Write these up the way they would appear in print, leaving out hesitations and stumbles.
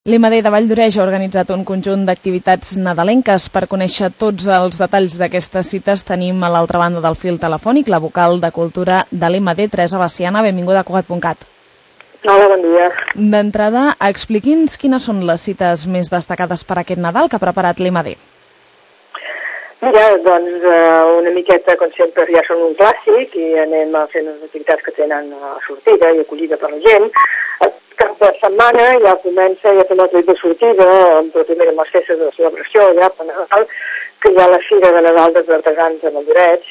L'IMAD de Valldoreix ha organitzat un conjunt d'activitats nadalenques. Per conèixer tots els detalls d'aquestes cites tenim a l'altra banda del fil telefònic la vocal de Cultura de l'IMAD, Teresa Veciana. Benvinguda a Cugat.cat. Hola, bon dia. D'entrada, expliqui'ns quines són les cites més destacades per aquest Nadal que ha preparat l'IMAD. Mira, doncs una miqueta, com sempre, ja són un clàssic i anem a fer les activitats que tenen sortida i acollida per la gent. Cap de setmana ja comença, ja fem el tret de sortida, però també amb les festes de celebració, ja per Nadal, que hi ha la Fira de Nadal dels Artesans de Valldoreix,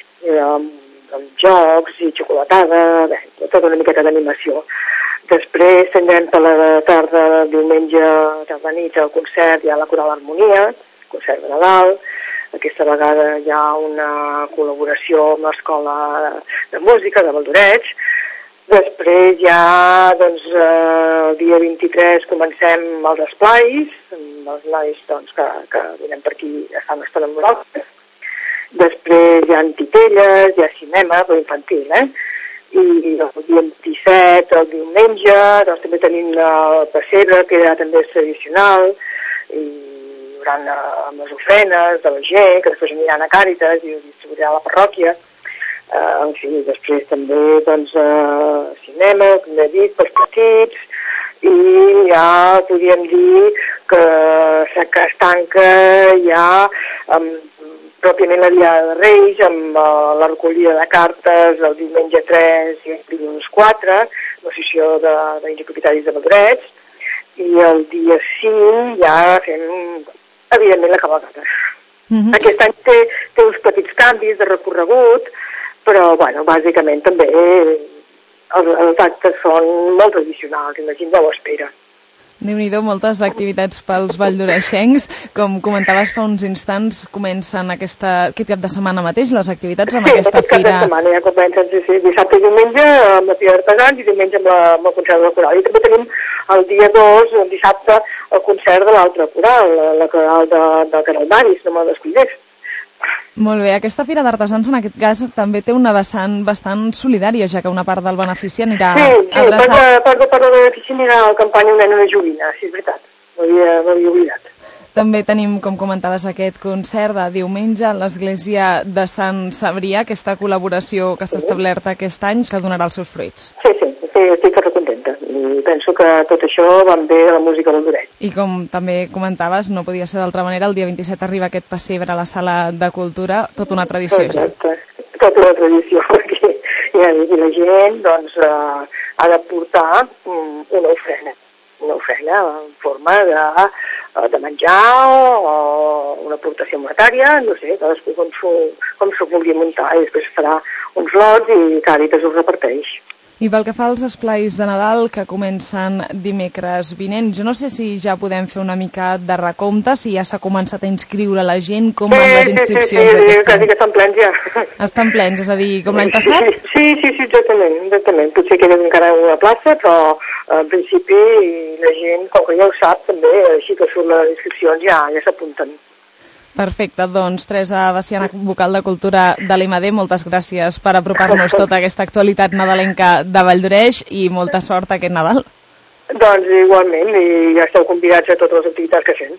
amb jocs i xocolatada, bé, tota una miqueta d'animació. Després tindrem per la tarda, diumenge, tarda nit, el concert, hi ha la Coral Harmonia, concert de Nadal. Aquesta vegada hi ha una col·laboració amb l'Escola de Música de Valldoreix. Després ja, doncs, el dia 23 comencem els esplais, amb els nois doncs, que venen per aquí, estan amb nosaltres. Després hi ha titelles, hi ha cinema, però infantil, I el dia 27, el diumenge, doncs també tenim el pessebre, que ja també és tradicional, i amb les ofrenes de la gent, que després aniran a Càritas i ho distribuiran a la parròquia. En fi, després també, doncs, cinema, com he dit, pels petits, i ja podríem dir que es tanca ja pròpiament la Diada de Reis, amb la recollida de cartes el diumenge 3 i el dilluns 4, l'associació de propietaris de Valldoreix, i el dia 5 ja fem, evidentment, la cavalcada. Aquest any té uns petits canvis de recorregut, però, bueno, bàsicament també els actes són molt tradicionals i la gent ja ho espera. Déu-n'hi-do, moltes activitats pels valldoreixencs. Com comentaves fa uns instants, comencen aquest cap de setmana mateix les activitats amb aquesta fira. Sí, aquest cap de setmana ja comencen, sí, dissabte i diumenge amb la Fira d'Artesans i diumenge amb el concert de la Coral. I també tenim el dia 2, el dissabte, el concert de l'altra coral, la coral del Canal Maris, no me'l descuidés. Molt bé, aquesta Fira d'Artesans en aquest cas també té una vessant bastant solidària, ja que una part del benefici anirà adreçat... Sí, part del benefici anirà a la campanya Una nena joguina, sí, és veritat, m'havia oblidat. També tenim, com comentaves, aquest concert de diumenge a l'Església de Sant Cebrià, aquesta col·laboració que s'ha establert aquest any, que donarà els seus fruits. Sí, estic molt contenta i penso que tot això va bé a la música del Valldoreix. I com també comentaves, no podia ser d'altra manera, el dia 27 arriba aquest pessebre a la Sala de Cultura, tota una tradició. Exacte, tota una tradició, perquè la gent doncs, ha de portar una ofrena en forma de menjar o una aportació monetària, no sé, cadascú com s'ho vulgui muntar, i després farà uns lots i Càritas us reparteix. I pel que fa als esplais de Nadal, que comencen dimecres vinent, jo no sé si ja podem fer una mica de recompte, si ja s'ha començat a inscriure la gent, com van les inscripcions d'aquest any. Quasi que estan plens ja. Estan plens, és a dir, com l'any passat? Sí, exactament. Potser queda encara una plaça, però en principi la gent, com que ja ho sap, també, així que surt les inscripcions ja s'apunten. Perfecte, doncs Teresa Veciana, vocal de Cultura de l'IMAD, moltes gràcies per apropar-nos tota aquesta actualitat nadalenca de Valldoreix i molta sort aquest Nadal. Doncs igualment, i ja esteu convidats a totes les activitats que fem.